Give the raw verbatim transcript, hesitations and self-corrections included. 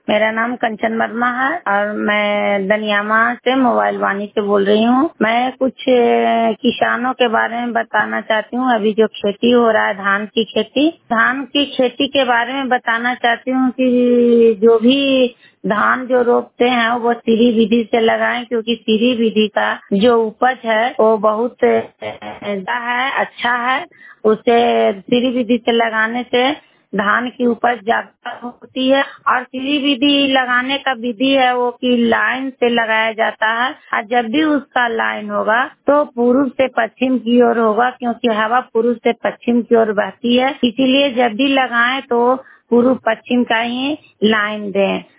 मेरा नाम कंचन वर्मा है और मैं दनियामा से मोबाइल वाणी से बोल रही हूँ। मैं कुछ अ, किसानों के बारे में बताना चाहती हूँ। अभी जो खेती हो रहा है धान की खेती, धान की खेती के बारे में बताना चाहती हूँ कि जो भी धान जो रोपते हैं वो सीरी विधि से लगाएं, क्योंकि सीरी विधि का जो उपज है वो बहुत ज्यादा है, अच्छा है। उसे सीरी विधि से लगाने से धान की उपज ज्यादा होती है। और सीरी विधि लगाने का विधि है वो कि लाइन से लगाया जाता है, और जब भी उसका लाइन होगा तो पूर्व से पश्चिम की ओर होगा, क्योंकि हवा पूर्व से पश्चिम की ओर बहती है। इसीलिए जब भी लगाएं तो पूर्व पश्चिम का ही लाइन दें।